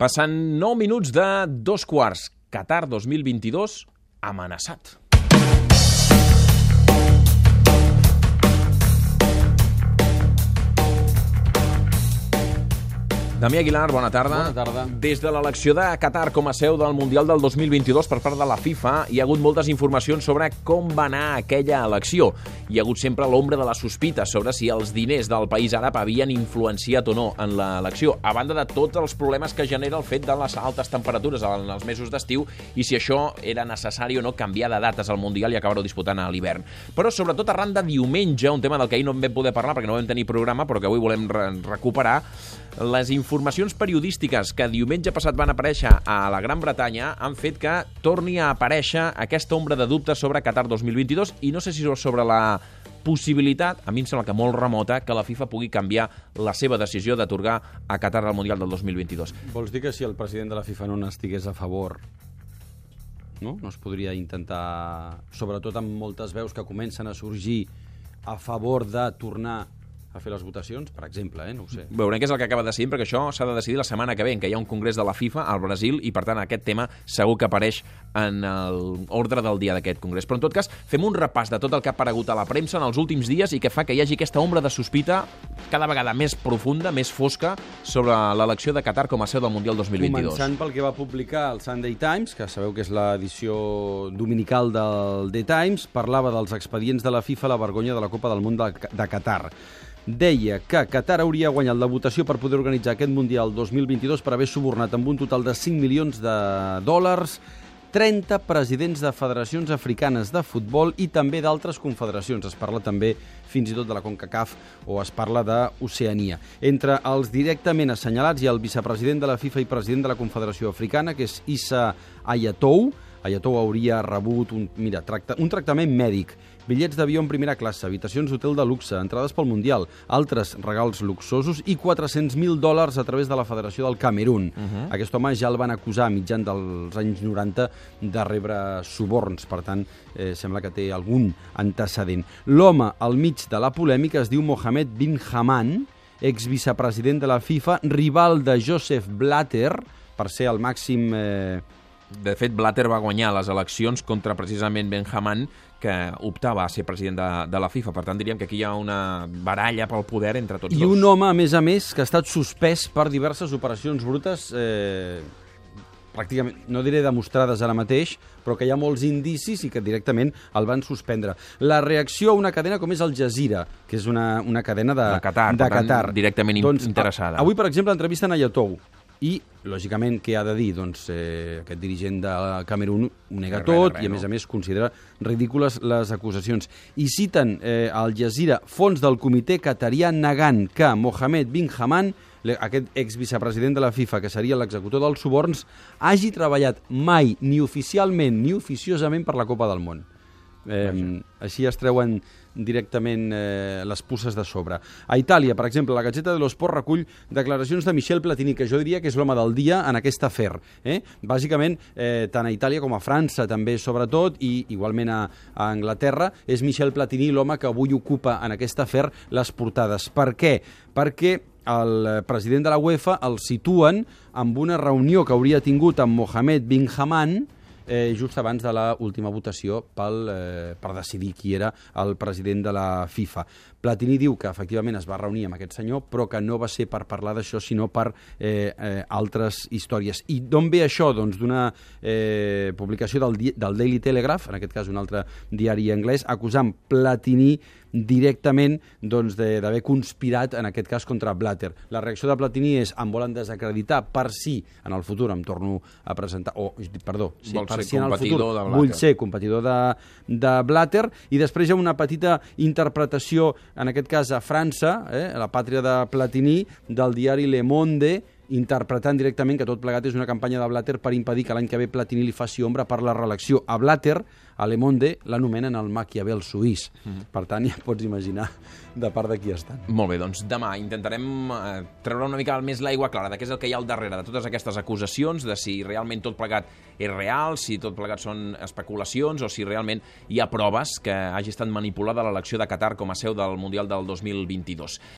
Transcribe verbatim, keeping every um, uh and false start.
Passant nou minuts de dos quarts. Qatar dos mil vint-i-dos amenaçat. Damià Aguilar, bona tarda. Bona tarda. Des de l'elecció de Qatar com a seu del Mundial del dos mil vint-i-dos per part de la FIFA, hi ha hagut moltes informacions sobre com va anar aquella elecció. Hi ha hagut sempre l'ombra de la sospita sobre si els diners del país àrab havien influenciat o no en l'elecció, a banda de tots els problemes que genera el fet de les altes temperatures en els mesos d'estiu i si això era necessari o no canviar de dates al Mundial i acabar-ho disputant a l'hivern. Però sobretot arran de diumenge, un tema del que ahir no en vam poder parlar perquè no vam tenir programa, però que avui volem re recuperar, les informacions periodístiques que diumenge passat van aparèixer a la Gran Bretanya han fet que torni a aparèixer aquesta ombra de dubtes sobre Qatar dos mil vint-i-dos i no sé si sobre la possibilitat, a mi em sembla que molt remota, que la FIFA pugui canviar la seva decisió d'atorgar a Qatar el Mundial del dos mil vint-i-dos. Vols dir que si el president de la FIFA no n'estigués a favor, no? no es podria intentar, sobretot amb moltes veus que comencen a sorgir a favor de tornar a fer les votacions, per exemple, eh? no ho sé. Veurem què és el que acaba decidint, perquè això s'ha de decidir la setmana que ve, en què hi ha un congrés de la FIFA al Brasil, i per tant aquest tema segur que apareix en l'ordre del dia d'aquest congrés. Però en tot cas, fem un repàs de tot el que ha aparegut a la premsa en els últims dies i que fa que hi hagi aquesta ombra de sospita cada vegada més profunda, més fosca, sobre l'elecció de Qatar com a seu del Mundial dos mil vint-i-dos. Començant pel que va publicar el Sunday Times, que sabeu que és l'edició dominical del The Times, parlava dels expedients de la FIFA a la vergonya de la Copa del Món de, de Qatar. Deia que Qatar hauria guanyat la votació per poder organitzar aquest Mundial dos mil vint-i-dos per haver subornat amb un total de cinc milions de dòlars trenta presidents de federacions africanes de futbol i també d'altres confederacions. Es parla també fins i tot de la CONCACAF o es parla d'Oceania. Entre els directament assenyalats hi ha el vicepresident de la FIFA i president de la Confederació Africana, que és Issa Hayatou. Hayatou hauria rebut un, mira, tracta, un tractament mèdic, bitllets d'avió en primera classe, habitacions d'hotel de luxe, entrades pel Mundial, altres regals luxosos i quatre-cents mil dòlars a través de la Federació del Camerún. Uh -huh. Aquest home ja el van acusar a mitjan dels anys noranta de rebre suborns, per tant, eh, sembla que té algun antecedent. L'home al mig de la polèmica es diu Mohamed bin Haman, exvicepresident de la FIFA, rival de Joseph Blatter, per ser el màxim... Eh, De fet, Blatter va guanyar les eleccions contra precisament Ben Haman, que optava a ser president de, de la FIFA. Per tant, diríem que aquí hi ha una baralla pel poder entre tots I dos. I un home, a més a més, que ha estat suspès per diverses operacions brutes, eh, pràcticament, no diré demostrades ara mateix, però que hi ha molts indicis i que directament el van suspendre. La reacció a una cadena com és Al Jazeera, que és una, una cadena de, de Qatar, de per tant, Qatar. directament doncs, interessada. Avui, per exemple, entrevisten a Hayatou. I, lògicament, què ha de dir? Doncs eh, aquest dirigent de Camerún ho nega res, tot res, i, a més no? a més, considera ridícules les acusacions. I citen eh, al Jazeera fons del comitè qatarià negant que Mohamed bin Haman, aquest exvicepresident de la FIFA, que seria l'executor dels suborns, hagi treballat mai, ni oficialment ni oficiosament, per la Copa del Món. Eh, així es treuen directament eh, les puces de sobre. A Itàlia, per exemple, la Gazzetta dello Sport recull declaracions de Michel Platini, que jo diria que és l'home del dia en aquest afer. Eh? Bàsicament, eh, tant a Itàlia com a França, també, sobretot, i igualment a, a Anglaterra, és Michel Platini l'home que avui ocupa en aquest afer les portades. Per què? Perquè el president de la UEFA el situen amb una reunió que hauria tingut amb Mohamed bin Haman Eh, just abans de la última votació pel, eh, per decidir qui era el president de la FIFA. Platini diu que efectivament es va reunir amb aquest senyor, però que no va ser per parlar d'això, sinó per eh, eh, altres històries. I d'on ve això? Doncs d'una eh, publicació del, del Daily Telegraph, en aquest cas un altre diari anglès, acusant Platini directament doncs, d'haver conspirat, en aquest cas, contra Blatter. La reacció de Platini és: em volen desacreditar per si en el futur em torno a presentar, o, perdó, sí, per si en el futur vull ser competidor de, de Blatter, i després hi ha una petita interpretació, en aquest cas a França, eh, a la pàtria de Platini, del diari Le Monde, interpretant directament que tot plegat és una campanya de Blatter per impedir que l'any que ve Platini li faci ombra per la reelecció. A Blatter, a Le Monde, l'anomenen el Maquiavel suís. Mm-hmm. Per tant, ja pots imaginar de part de qui estan. Molt bé, doncs demà intentarem eh, treure una mica més l'aigua clara de què és el que hi ha al darrere de totes aquestes acusacions, de si realment tot plegat és real, si tot plegat són especulacions o si realment hi ha proves que hagi estat manipulada l'elecció de Qatar com a seu del Mundial del dos mil vint-i-dos.